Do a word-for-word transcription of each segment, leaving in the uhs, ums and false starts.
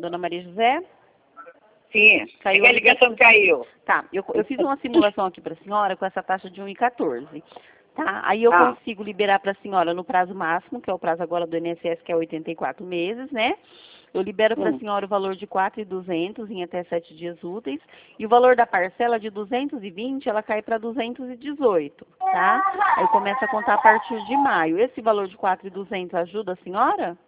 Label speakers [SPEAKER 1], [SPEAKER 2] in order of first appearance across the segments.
[SPEAKER 1] dona Maria José?
[SPEAKER 2] Sim,
[SPEAKER 1] Caiu
[SPEAKER 2] a ligação caiu.
[SPEAKER 1] Tá, eu, eu fiz uma simulação aqui para a senhora com essa taxa de um vírgula quatorze. Tá, aí eu
[SPEAKER 2] Ah.
[SPEAKER 1] consigo liberar para a senhora no prazo máximo, que é o prazo agora do I N S S, que é oitenta e quatro meses, né? Eu libero para a
[SPEAKER 2] Hum.
[SPEAKER 1] senhora o valor de quatro mil e duzentos em até sete dias úteis. E o valor da parcela de duzentos e vinte, ela cai para duzentos e dezoito, tá? Aí começa a contar a partir de maio. Esse valor de quatro mil e duzentos ajuda a senhora?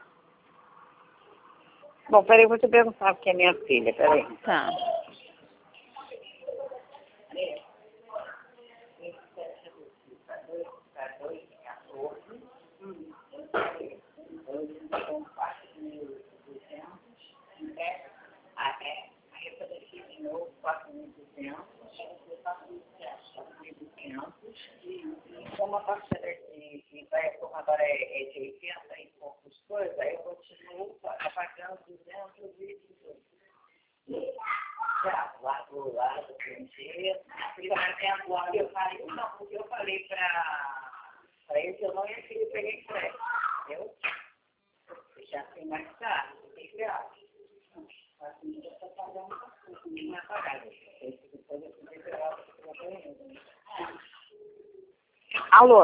[SPEAKER 2] Bom, peraí, eu vou te perguntar, porque é minha filha, peraí.
[SPEAKER 1] Tá.
[SPEAKER 2] Como a parcela que vai, como agora é de oitenta e poucas coisas, aí eu continuo pagando duzentos e dezoito. Já, lá do lado do primeiro, ele vai até agora, eu falei, não, porque eu falei para ele que eu não ia querer pegar empréstimo, entendeu? Já tem mais caro, tem que ver. Assim, já está pagando bastante, não vai pagar. Depois eu tenho que pegar o Alô?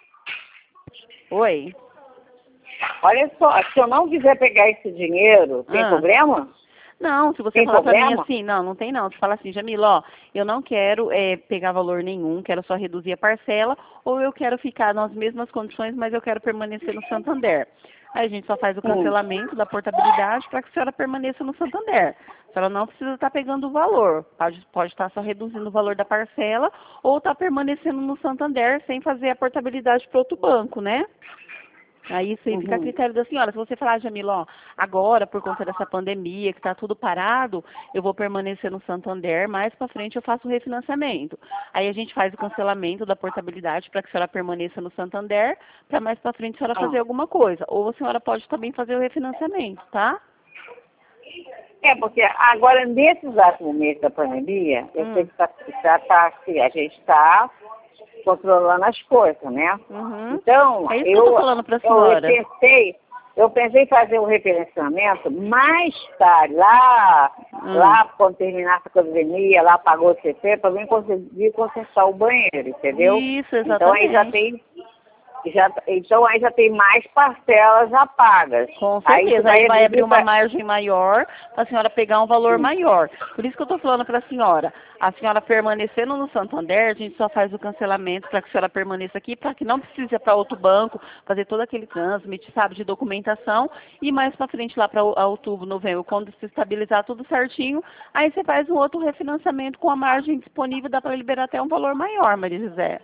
[SPEAKER 1] Oi.
[SPEAKER 2] Olha só, se eu não quiser pegar esse dinheiro, tem
[SPEAKER 1] Ah.
[SPEAKER 2] problema?
[SPEAKER 1] Não, se você
[SPEAKER 2] Tem
[SPEAKER 1] falar pra mim
[SPEAKER 2] problema?
[SPEAKER 1] assim, não, não tem não. Você fala assim, Jamila, ó, eu não quero é, pegar valor nenhum, quero só reduzir a parcela, ou eu quero ficar nas mesmas condições, mas eu quero permanecer no Santander. Aí a gente só faz o cancelamento da portabilidade para que a senhora permaneça no Santander. A senhora não precisa estar pegando o valor, pode, pode estar só reduzindo o valor da parcela, ou estar permanecendo no Santander sem fazer a portabilidade para outro banco, né? Aí isso aí fica a
[SPEAKER 2] Uhum.
[SPEAKER 1] critério da senhora. Se você falar, Jamila, ó, agora, por conta dessa pandemia, que está tudo parado, eu vou permanecer no Santander, mais para frente eu faço o refinanciamento. Aí a gente faz o cancelamento da portabilidade para que a senhora permaneça no Santander, para mais para frente a senhora
[SPEAKER 2] Ah.
[SPEAKER 1] fazer alguma coisa. Ou a senhora pode também fazer o refinanciamento, tá?
[SPEAKER 2] É, porque agora, nesse exato momento da pandemia, eu
[SPEAKER 1] Hum.
[SPEAKER 2] sei que tá, já tá, assim, a gente está controlando as coisas, né?
[SPEAKER 1] Uhum.
[SPEAKER 2] Então,
[SPEAKER 1] É isso que
[SPEAKER 2] eu,
[SPEAKER 1] eu tô falando pra
[SPEAKER 2] eu
[SPEAKER 1] senhora.
[SPEAKER 2] pensei, eu pensei em fazer um referenciamento mais tarde, lá,
[SPEAKER 1] Hum.
[SPEAKER 2] lá quando terminar a pandemia, lá pagou o C P, para mim conseguir consertar o banheiro, entendeu?
[SPEAKER 1] Isso,
[SPEAKER 2] Então aí já
[SPEAKER 1] exatamente.
[SPEAKER 2] tem, já, então aí já tem mais parcelas já pagas.
[SPEAKER 1] Com
[SPEAKER 2] Aí
[SPEAKER 1] certeza,
[SPEAKER 2] vai
[SPEAKER 1] aí vai abrir
[SPEAKER 2] reduzir
[SPEAKER 1] uma
[SPEAKER 2] pra...
[SPEAKER 1] margem maior para a senhora pegar um valor
[SPEAKER 2] Hum.
[SPEAKER 1] maior. Por isso que eu estou falando para a senhora, a senhora permanecendo no Santander, a gente só faz o cancelamento para que a senhora permaneça aqui, para que não precise ir para outro banco, fazer todo aquele trânsito, sabe, de documentação, e mais para frente lá para outubro, novembro, quando se estabilizar tudo certinho, aí você faz um outro refinanciamento com a margem disponível, dá para liberar até um valor maior, Maria José.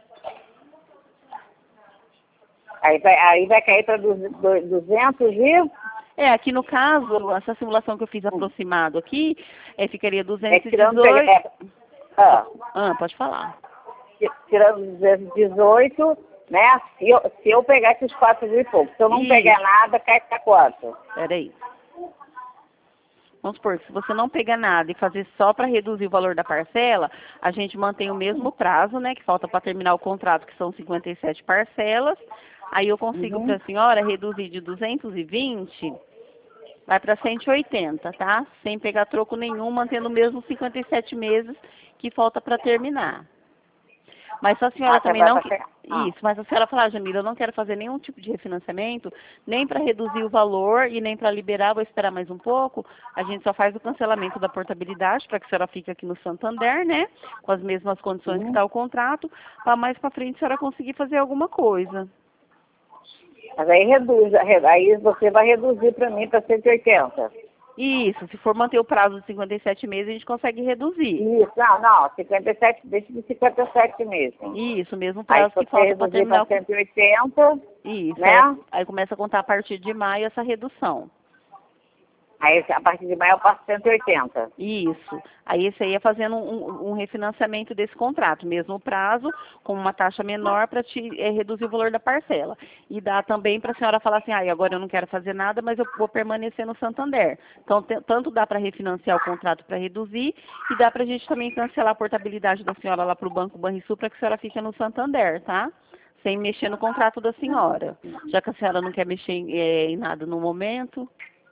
[SPEAKER 2] Aí vai, aí vai cair para duzentos e...
[SPEAKER 1] É, aqui no caso, essa simulação que eu fiz aproximado aqui, é, ficaria
[SPEAKER 2] É
[SPEAKER 1] duzentos e
[SPEAKER 2] tirando...
[SPEAKER 1] dezoito.
[SPEAKER 2] É, ah,
[SPEAKER 1] Ah, pode falar.
[SPEAKER 2] tirando duzentos e dezoito, né? Se eu, se eu pegar esses quatro mil e pouco. Se eu não
[SPEAKER 1] Isso.
[SPEAKER 2] pegar nada, cai para quanto?
[SPEAKER 1] Peraí. Vamos supor que se você não pegar nada e fazer só para reduzir o valor da parcela, a gente mantém o mesmo prazo, né? Que falta para terminar o contrato, que são cinquenta e sete parcelas. Aí eu consigo
[SPEAKER 2] Uhum.
[SPEAKER 1] para a senhora reduzir de duzentos e vinte, vai para cento e oitenta, tá? Sem pegar troco nenhum, mantendo o mesmo cinquenta e sete meses que falta para terminar. Mas se a senhora
[SPEAKER 2] Ah, tá,
[SPEAKER 1] também
[SPEAKER 2] vai
[SPEAKER 1] não...
[SPEAKER 2] pra
[SPEAKER 1] que-
[SPEAKER 2] pegar. Ah.
[SPEAKER 1] Isso, mas se a senhora falar, Jamila, eu não quero fazer nenhum tipo de refinanciamento, nem para reduzir o valor e nem para liberar, vou esperar mais um pouco, a gente só faz o cancelamento da portabilidade para que a senhora fique aqui no Santander, né? Com as mesmas condições que
[SPEAKER 2] Uhum.
[SPEAKER 1] está o contrato, para mais para frente a senhora conseguir fazer alguma coisa.
[SPEAKER 2] Mas aí reduz, aí você vai reduzir para mim para cento e oitenta.
[SPEAKER 1] Isso, se for manter o prazo de cinquenta e sete meses, a gente consegue reduzir.
[SPEAKER 2] Isso, não, não, cinquenta e sete, deixa de cinquenta e sete mesmo.
[SPEAKER 1] Isso, mesmo
[SPEAKER 2] Aí
[SPEAKER 1] prazo
[SPEAKER 2] se
[SPEAKER 1] que
[SPEAKER 2] você
[SPEAKER 1] falta para
[SPEAKER 2] reduzir
[SPEAKER 1] terminar
[SPEAKER 2] para
[SPEAKER 1] o...
[SPEAKER 2] cento e oitenta,
[SPEAKER 1] Isso,
[SPEAKER 2] né?
[SPEAKER 1] aí, aí começa a contar a partir de maio essa redução.
[SPEAKER 2] Aí a partir de maio eu passo cento e oitenta.
[SPEAKER 1] Isso. Aí esse aí é fazendo um, um refinanciamento desse contrato, mesmo prazo, com uma taxa menor para te é, reduzir o valor da parcela. E dá também para a senhora falar assim, ah, agora eu não quero fazer nada, mas eu vou permanecer no Santander. Então, te, tanto dá para refinanciar o contrato para reduzir, e dá para a gente também cancelar a portabilidade da senhora lá para o Banco Banrisul para que a senhora fique no Santander, tá? Sem mexer no contrato da senhora. Já que a senhora não quer mexer em, é, em nada no momento.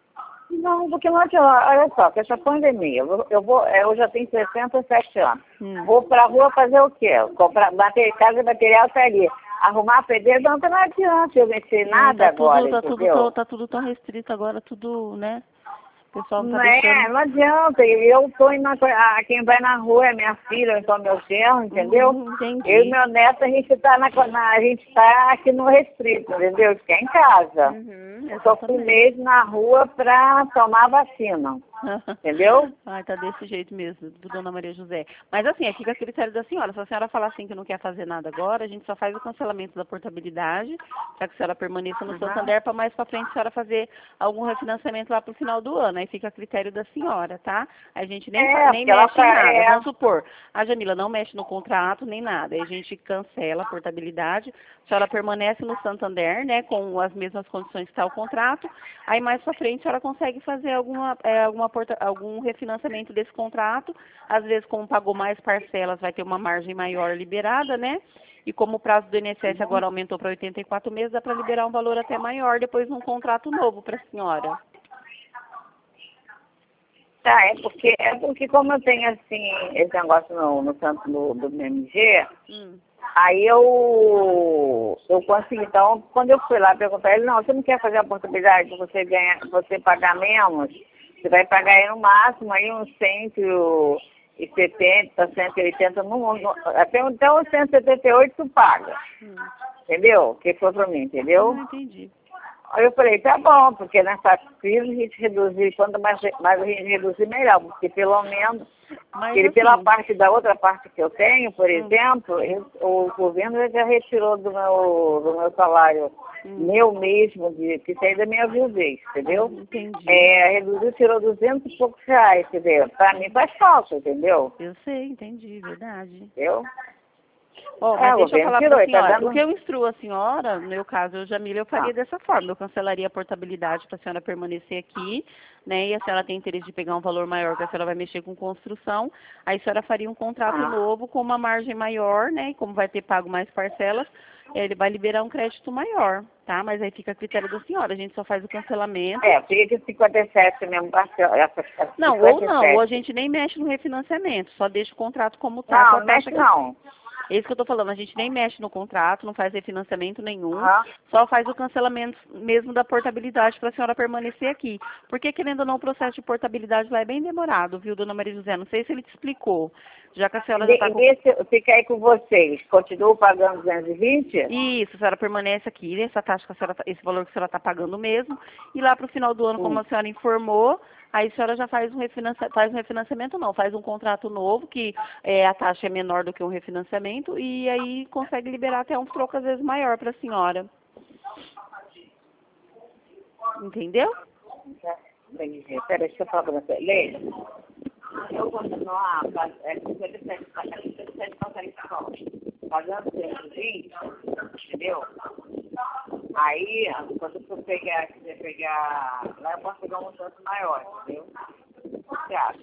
[SPEAKER 2] Não, porque não adianta, olha só, com essa pandemia, eu, vou, eu, vou, eu já tenho sessenta e sete anos.
[SPEAKER 1] Hum.
[SPEAKER 2] Vou pra rua fazer o quê? Comprar bater casa, material, tá ali. Arrumar pedreiro, não, não adianta eu mexer nada
[SPEAKER 1] tá tudo,
[SPEAKER 2] agora,
[SPEAKER 1] tá
[SPEAKER 2] entendeu?
[SPEAKER 1] tudo, tá tudo tão restrito agora, tudo, né? O pessoal não tá
[SPEAKER 2] Não é,
[SPEAKER 1] deixando.
[SPEAKER 2] não adianta. Eu tô indo, na, quem vai na rua é minha filha, ou então meu genro, entendeu?
[SPEAKER 1] Hum, entendi.
[SPEAKER 2] Eu e meu neto, a gente tá na, na a gente tá aqui no restrito, entendeu? Fica em casa.
[SPEAKER 1] Uhum,
[SPEAKER 2] Só fui
[SPEAKER 1] exatamente.
[SPEAKER 2] mesmo na rua pra tomar vacina. Entendeu?
[SPEAKER 1] Ai, tá desse jeito mesmo, do Dona Maria José. Mas assim, é fica a critério da senhora. Se a senhora falar assim que não quer fazer nada agora, a gente só faz o cancelamento da portabilidade, para que a senhora permaneça no
[SPEAKER 2] Uhum.
[SPEAKER 1] Santander, para mais para frente a senhora fazer algum refinanciamento lá pro final do ano. Aí fica a critério da senhora, tá? A gente nem,
[SPEAKER 2] É,
[SPEAKER 1] nem
[SPEAKER 2] porque ela
[SPEAKER 1] mexe em
[SPEAKER 2] tá,
[SPEAKER 1] nada.
[SPEAKER 2] é,
[SPEAKER 1] Vamos supor, a Jamila não mexe no contrato nem nada. Aí a gente cancela a portabilidade, a senhora permanece no Santander, né, com as mesmas condições que está o contrato. Aí mais para frente a senhora consegue fazer alguma, é, alguma porta, algum refinanciamento desse contrato. Às vezes, como pagou mais parcelas, vai ter uma margem maior liberada, né? E como o prazo do I N S S agora aumentou para oitenta e quatro meses, dá para liberar um valor até maior depois num contrato novo para a senhora.
[SPEAKER 2] tá, é porque, é porque como eu tenho assim, esse negócio no, no canto do, do B M G,
[SPEAKER 1] Hum.
[SPEAKER 2] aí eu, eu consegui, então, quando eu fui lá perguntar ele, não, você não quer fazer a possibilidade de você ganhar, você pagar menos? Você vai pagar aí no máximo aí uns cento e setenta, cento e oitenta, no, no, até então cento e setenta e oito tu paga.
[SPEAKER 1] Hum.
[SPEAKER 2] Entendeu? Que foi pra mim, entendeu?
[SPEAKER 1] Não entendi.
[SPEAKER 2] Aí eu falei, tá bom, porque nessa crise a gente reduzir, quanto mais, mais a gente reduzir, melhor, porque pelo menos,
[SPEAKER 1] Mas,
[SPEAKER 2] ele, pela
[SPEAKER 1] assim,
[SPEAKER 2] parte da outra parte que eu tenho, por
[SPEAKER 1] Hum.
[SPEAKER 2] exemplo, eu- o governo já retirou do meu, do meu salário,
[SPEAKER 1] Hum.
[SPEAKER 2] meu mesmo, de, que saiu da minha viuvez, entendeu?
[SPEAKER 1] Entendi.
[SPEAKER 2] É, reduziu, tirou duzentos e poucos reais, entendeu? Pra mim faz falta, entendeu?
[SPEAKER 1] Eu sei, entendi, verdade.
[SPEAKER 2] Entendeu?
[SPEAKER 1] Ó,
[SPEAKER 2] É,
[SPEAKER 1] mas
[SPEAKER 2] o
[SPEAKER 1] deixa eu
[SPEAKER 2] governo
[SPEAKER 1] falar para
[SPEAKER 2] tirou,
[SPEAKER 1] a
[SPEAKER 2] e tá
[SPEAKER 1] senhora. O
[SPEAKER 2] dando...
[SPEAKER 1] que eu instruo a senhora, no meu caso, eu, Jamila, eu faria
[SPEAKER 2] Ah,
[SPEAKER 1] dessa forma. Eu cancelaria a portabilidade para a senhora permanecer aqui, né? E a senhora tem interesse de pegar um valor maior, que a senhora vai mexer com construção. Aí a senhora faria um contrato
[SPEAKER 2] ah.
[SPEAKER 1] novo com uma margem maior, né? E como vai ter pago mais parcelas, ele vai liberar um crédito maior, tá? Mas aí fica a critério da senhora. A gente só faz o cancelamento.
[SPEAKER 2] É, fica de cinquenta e sete mesmo, parcela, essa, essa
[SPEAKER 1] Não, ou não, ou a
[SPEAKER 2] cinquenta e sete.
[SPEAKER 1] gente nem mexe no refinanciamento, só deixa o contrato como tá, com
[SPEAKER 2] Não,
[SPEAKER 1] a
[SPEAKER 2] não
[SPEAKER 1] taxa
[SPEAKER 2] mexe
[SPEAKER 1] que
[SPEAKER 2] não.
[SPEAKER 1] é isso que eu estou falando, a gente nem mexe no contrato, não faz refinanciamento nenhum,
[SPEAKER 2] Aham.
[SPEAKER 1] só faz o cancelamento mesmo da portabilidade para a senhora permanecer aqui. Porque, querendo ou não, o processo de portabilidade lá é bem demorado, viu, dona Maria José? Não sei se ele te explicou, já que a senhora já
[SPEAKER 2] De,
[SPEAKER 1] está com...
[SPEAKER 2] nesse, fica aí com vocês, continuo pagando duzentos e vinte?
[SPEAKER 1] Isso, a senhora permanece aqui, essa taxa que a senhora, tá- esse valor que a senhora está pagando mesmo, e lá para o final do ano, como
[SPEAKER 2] Hum.
[SPEAKER 1] a senhora informou, aí a senhora já faz um, refinancia, faz um refinanciamento, não, faz um contrato novo, que é, a taxa é menor do que um refinanciamento, e aí consegue liberar até um troco, às vezes, maior para a senhora. Entendeu?
[SPEAKER 2] Entendi. Peraí, deixa eu falar pra você. Leila, eu continuar é, cinquenta e sete pagando cento e vinte, entendeu? Aí, quando eu for pegar, quiser pegar, lá eu posso pegar um tanto maior, entendeu? O que você acha?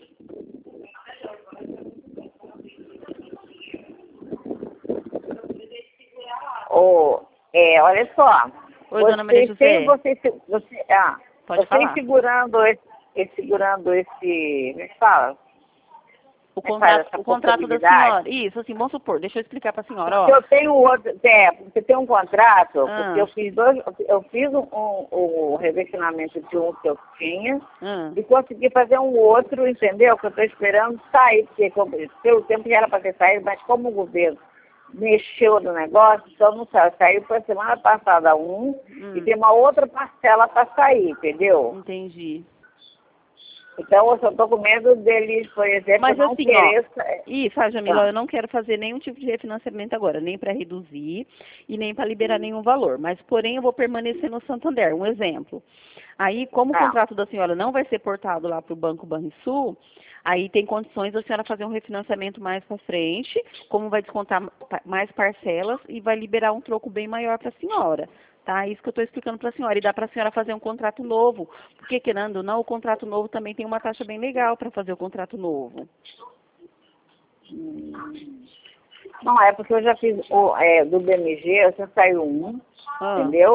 [SPEAKER 2] Ô, é, olha só.
[SPEAKER 1] Oi, dona Maria
[SPEAKER 2] Você tem,
[SPEAKER 1] José,
[SPEAKER 2] você, você, ah,
[SPEAKER 1] pode
[SPEAKER 2] você
[SPEAKER 1] falar.
[SPEAKER 2] segurando esse, esse- segurando esse, como é que fala?
[SPEAKER 1] O
[SPEAKER 2] Como é que faz
[SPEAKER 1] contrato,
[SPEAKER 2] essa
[SPEAKER 1] o contrato da
[SPEAKER 2] portabilidade?
[SPEAKER 1] senhora, isso, assim, vamos supor, deixa eu explicar para a senhora,
[SPEAKER 2] Porque
[SPEAKER 1] ó.
[SPEAKER 2] eu tenho outro, é, você tem um contrato,
[SPEAKER 1] Ah.
[SPEAKER 2] porque eu fiz dois, eu fiz um, um, um revestimento de um que eu tinha
[SPEAKER 1] Ah.
[SPEAKER 2] e consegui fazer um outro, entendeu? Que eu estou esperando sair, porque como- pelo tempo já era para ter saído, mas como o governo mexeu no negócio, então não saiu. Saiu para semana passada um
[SPEAKER 1] Hum.
[SPEAKER 2] e tem uma outra parcela para sair, entendeu?
[SPEAKER 1] Entendi.
[SPEAKER 2] Então eu só estou com medo deles, por exemplo,
[SPEAKER 1] Mas
[SPEAKER 2] não
[SPEAKER 1] assim, ó,
[SPEAKER 2] querer...
[SPEAKER 1] isso, ah, Jamila,
[SPEAKER 2] Ah,
[SPEAKER 1] eu não quero fazer nenhum tipo de refinanciamento agora, nem para reduzir e nem para liberar nenhum valor. Mas, porém, eu vou permanecer no Santander. Um exemplo. Aí, como o
[SPEAKER 2] ah,
[SPEAKER 1] contrato da senhora não vai ser portado lá para o Banco Banrisul, aí tem condições da senhora fazer um refinanciamento mais para frente, como vai descontar pa- mais parcelas e vai liberar um troco bem maior para a senhora. Tá? Isso que eu estou explicando para a senhora. E dá para a senhora fazer um contrato novo. Porque, querendo ou não, o contrato novo também tem uma taxa bem legal para fazer o contrato novo.
[SPEAKER 2] hum. Não, é porque eu já fiz o, é, do B M G, já saiu um,
[SPEAKER 1] Ah,
[SPEAKER 2] entendeu?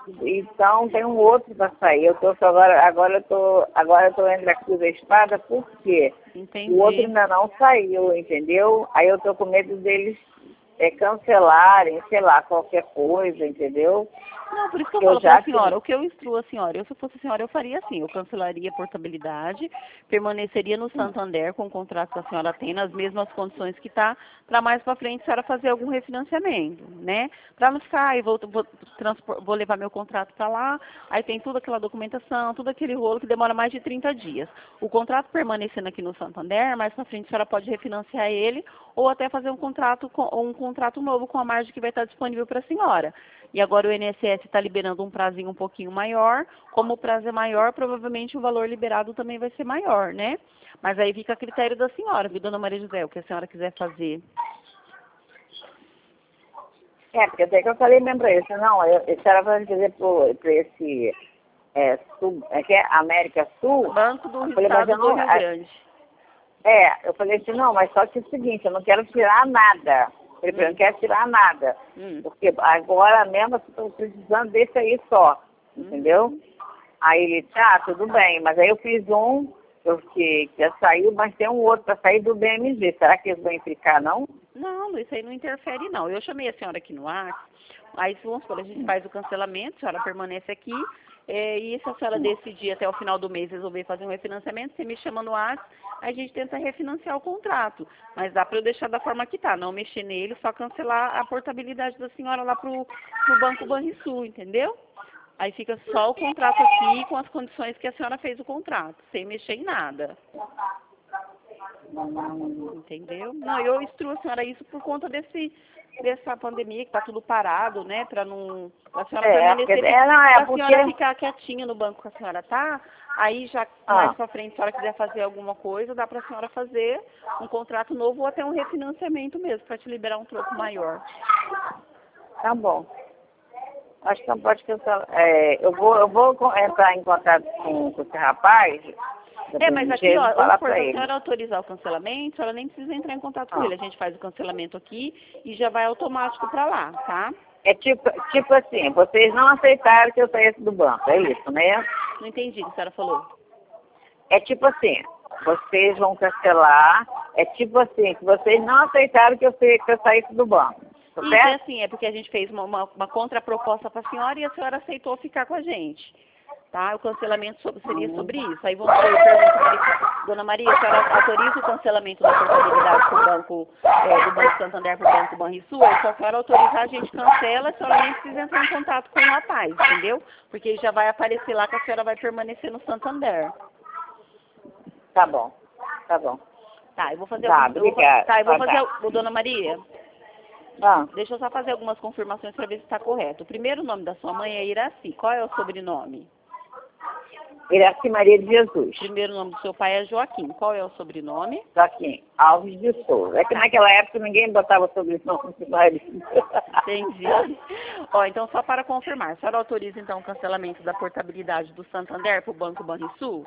[SPEAKER 2] Então tem um outro para sair. Eu tô agora, agora eu tô, agora eu tô entre a cruz e a espada, porque
[SPEAKER 1] Entendi.
[SPEAKER 2] o outro ainda não saiu, entendeu? Aí eu tô com medo deles é, cancelarem, sei lá, qualquer coisa, entendeu?
[SPEAKER 1] Não, por isso que eu
[SPEAKER 2] Eu
[SPEAKER 1] falo
[SPEAKER 2] já
[SPEAKER 1] para a senhora,
[SPEAKER 2] tenho.
[SPEAKER 1] o que eu instruo a senhora, eu se fosse a senhora, eu faria assim, eu cancelaria a portabilidade, permaneceria no Santander com o contrato que a senhora tem, nas mesmas condições que está, para mais para frente a senhora fazer algum refinanciamento, né? Para não ficar, aí vou, vou, transpor, vou levar meu contrato para lá, aí tem toda aquela documentação, todo aquele rolo que demora mais de trinta dias. O contrato permanecendo aqui no Santander, mais para frente a senhora pode refinanciar ele, ou até fazer um contrato, com, um contrato novo com a margem que vai estar disponível para a senhora. E agora o I N S S está liberando um prazinho um pouquinho maior. Como o prazo é maior, provavelmente o valor liberado também vai ser maior, né? Mas aí fica a critério da senhora, viu, dona Maria José, o que a senhora quiser fazer.
[SPEAKER 2] É, porque até que eu falei mesmo para ele, não, eu, eu era para dizer para esse é, sul, é que é América Sul.
[SPEAKER 1] Banco do
[SPEAKER 2] Eu falei, mas
[SPEAKER 1] Estado
[SPEAKER 2] eu
[SPEAKER 1] do
[SPEAKER 2] não,
[SPEAKER 1] Rio Grande.
[SPEAKER 2] é, eu falei assim, não, mas só que é o seguinte, eu não quero tirar nada. Ele falou,
[SPEAKER 1] Hum.
[SPEAKER 2] não quero tirar nada.
[SPEAKER 1] Hum.
[SPEAKER 2] Porque agora mesmo eu estou precisando desse aí só. Entendeu?
[SPEAKER 1] Uhum.
[SPEAKER 2] Aí ele, tá, tudo bem, mas aí eu fiz um, eu, que, que já saiu, mas tem um outro para sair do B M G. Será que eles vão implicar, não?
[SPEAKER 1] Não, isso aí não interfere, não. Eu chamei a senhora aqui no ar, aí vamos supor, a gente faz o cancelamento, a senhora permanece aqui, é, e se a senhora decidir até o final do mês resolver fazer um refinanciamento, você me chama no ar, a gente tenta refinanciar o contrato. Mas dá para eu deixar da forma que tá, não mexer nele, só cancelar a portabilidade da senhora lá pro, pro Banco Banrisul, entendeu? Aí fica só o contrato aqui com as condições que a senhora fez o contrato, sem mexer em nada. Entendeu? Não, eu instruo a senhora isso por conta desse, dessa pandemia, que tá tudo parado, né? Pra não. A senhora
[SPEAKER 2] É,
[SPEAKER 1] permanecer.
[SPEAKER 2] porque, é, não, é
[SPEAKER 1] Pra
[SPEAKER 2] porque...
[SPEAKER 1] senhora ficar quietinha no banco que a senhora tá, aí já mais
[SPEAKER 2] Ah,
[SPEAKER 1] pra frente, se a senhora quiser fazer alguma coisa, dá pra senhora fazer um contrato novo ou até um refinanciamento mesmo, pra te liberar um troco maior.
[SPEAKER 2] tá bom. Acho que não pode cancelar. É, eu vou, eu vou co- entrar em contato com, com esse rapaz.
[SPEAKER 1] É, mas aqui, ó, vamos
[SPEAKER 2] falar
[SPEAKER 1] supor,
[SPEAKER 2] para
[SPEAKER 1] se a
[SPEAKER 2] ele.
[SPEAKER 1] senhora autorizar o cancelamento, a senhora nem precisa entrar em contato com
[SPEAKER 2] Ah.
[SPEAKER 1] ele. A gente faz o cancelamento aqui e já vai automático pra lá, tá?
[SPEAKER 2] É tipo, tipo assim, vocês não aceitaram que eu saísse do banco, é isso, né?
[SPEAKER 1] Não entendi o que a senhora falou.
[SPEAKER 2] É tipo assim, vocês vão cancelar, é tipo assim, que vocês não aceitaram que eu, sa- que eu saísse do banco, tá
[SPEAKER 1] Isso é
[SPEAKER 2] certo?
[SPEAKER 1] assim, é porque a gente fez uma, uma, uma contraproposta para a senhora e a senhora aceitou ficar com a gente. Tá? O cancelamento sobre- seria sobre isso. Aí vamos eu pergunto para ele, dona Maria, a senhora autoriza o cancelamento da portabilidade pro banco, é, do Banco Santander para o Banco Banrisul? Aí se a senhora autorizar, a gente cancela, a senhora nem precisa entrar em contato com o rapaz, entendeu? Porque já vai aparecer lá que a senhora vai permanecer no Santander.
[SPEAKER 2] Tá bom, tá bom.
[SPEAKER 1] Tá, eu vou fazer
[SPEAKER 2] Tá,
[SPEAKER 1] algumas. Eu vou, fa-
[SPEAKER 2] obrigada.
[SPEAKER 1] tá, eu vou
[SPEAKER 2] Tá,
[SPEAKER 1] fazer.
[SPEAKER 2] tá.
[SPEAKER 1] al- Ô, dona Maria,
[SPEAKER 2] Ah,
[SPEAKER 1] deixa eu só fazer algumas confirmações para ver se está correto. O primeiro nome da sua mãe é Iraci. Qual é o sobrenome?
[SPEAKER 2] Iraci Maria de Jesus,
[SPEAKER 1] O primeiro nome do seu pai é Joaquim. Qual é o sobrenome?
[SPEAKER 2] Joaquim Alves de Souza. É que naquela época ninguém botava sobrenome de marido.
[SPEAKER 1] Entendi. Ó, então só para confirmar, a senhora autoriza então o cancelamento da portabilidade do Santander para o Banco Banrisul?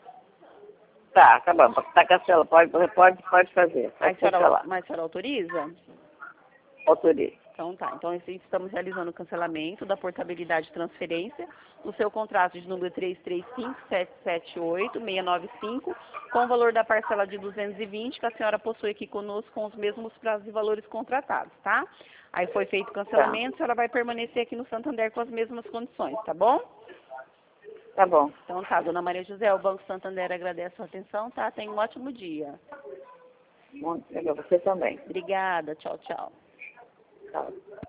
[SPEAKER 2] Tá, tá bom, tá cancelado, pode, pode, pode fazer,
[SPEAKER 1] Aí a
[SPEAKER 2] pode
[SPEAKER 1] senhora,
[SPEAKER 2] cancelar.
[SPEAKER 1] mas a senhora autoriza?
[SPEAKER 2] Autoriza.
[SPEAKER 1] Então tá, então assim, estamos realizando o cancelamento da portabilidade de transferência do seu contrato de número três três cinco sete sete oito seis nove cinco, com o valor da parcela de duzentos e vinte que a senhora possui aqui conosco com os mesmos prazos e valores contratados, tá? Aí foi feito o cancelamento, a senhora vai permanecer aqui no Santander com as mesmas condições, tá bom?
[SPEAKER 2] Tá bom.
[SPEAKER 1] Então tá, dona Maria José, o Banco Santander agradece a sua atenção, tá? Tenha um ótimo dia.
[SPEAKER 2] Muito legal, você também.
[SPEAKER 1] Obrigada, tchau, tchau.
[SPEAKER 2] Tchau.